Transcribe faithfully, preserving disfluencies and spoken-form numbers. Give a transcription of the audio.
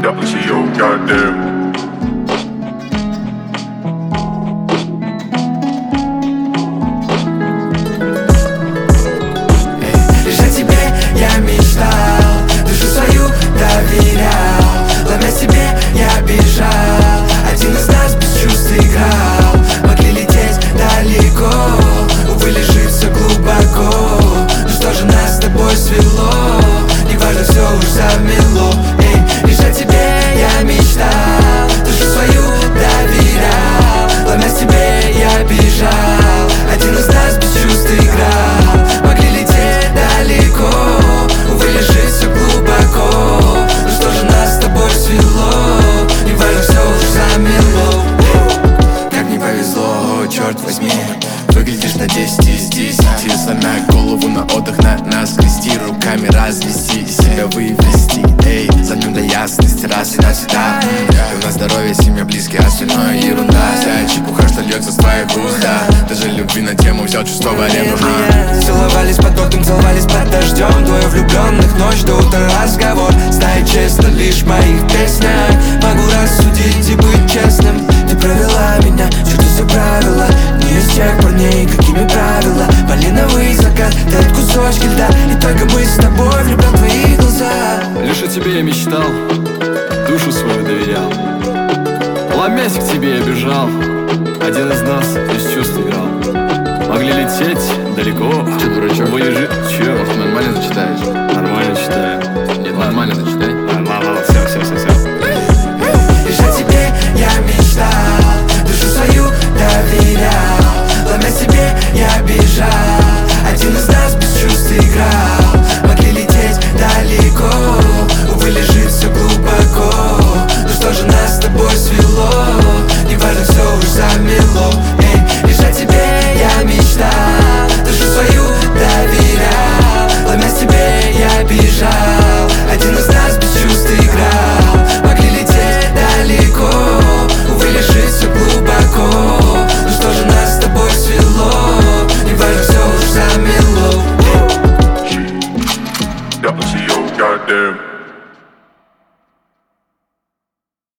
Я посеял, goddamn. Лишь о тебе я мечтал, душу свою доверял, ломя себе я бежал, один из нас без чувств играл. Могли лететь далеко, увы, лежит все глубоко. Ну что же нас с тобой свело? Неважно, все уж замело. Эй, лишь о тебе я мечтал, душу свою доверял, ломя себе я бежал, один из нас без чувств играл. Могли лететь далеко, увы, лежит все глубоко. Ну что же нас с тобой свело? Неважно, все уж замело. Как не повезло, о, черт возьми. Выглядишь на десять из десяти, сломя голову на отдых, на нас скрести, руками развести, себя вывести. Эй, замнем до ясности раз и навсегда. И у нас здоровье, семья, близкие, остальное ерунда. Вся чепуха, что льется с твоих уст, да. Даже любви на тему взял чувство в аренду. Целовались под тортом, целовались под дождем. Двое влюбленных, ночь до утра разговор. Знаю честно, лишь в моих песнях могу рассудить и быть честным. Ты провела меня, чуть все правила. Не из тех парней, какими правила. Малиновый закат, тает кусочки льда. И только мы с тобой, влюблен в твои глаза. Лишь о тебе я мечтал, душу свою доверял, ломясь к тебе я бежал, один из нас без чувств играл. Могли лететь далеко, увы, лежит